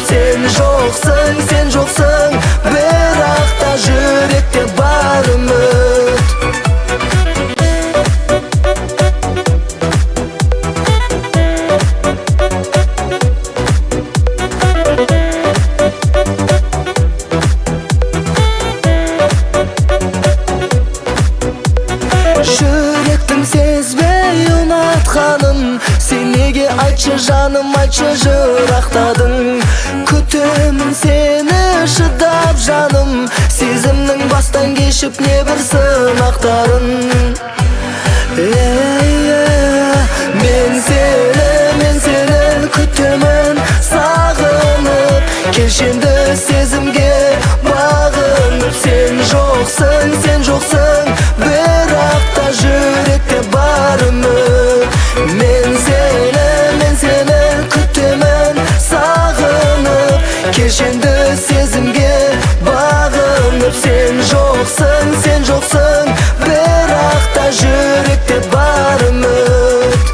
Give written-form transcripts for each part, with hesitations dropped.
Sen жоқсың, бірақ та жүректе бар үміт. Жүректің сезбей ұнатқаным, сен неге айтшы жаным, айтшы жырақтадың. Күтемін сені шыдап жаным, сезімнің бастан кешіп небір сынақтарын. Мен сені күтемін сағынып, келшенді сезімге бағынып. Сен жоқсың, бірақ та жүректе бар үміт. Мен сені күтемін сағынып, келшенді сезімге бағынып. Сен жоқсың, бірақ та жүректе бар үміт.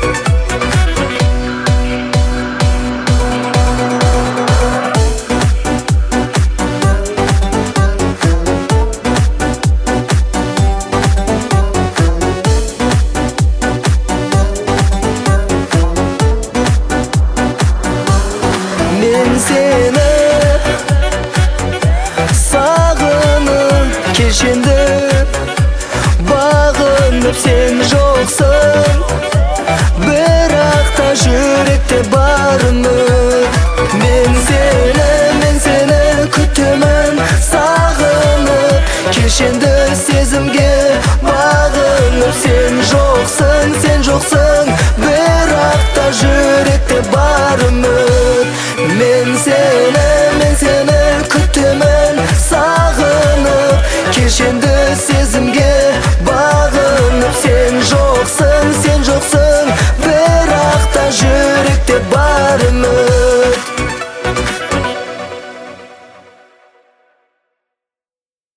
Мен сені сағынып, келшенді бағынып. Сен жоқсың, бірақ та жүректе бар үміт. Мен сені күтемін сағынып, келшенді сезімге бағынып. Сен жоқсың, бірақ та жүректе бар үміт. Мен сені күтемін сағынып, келшенді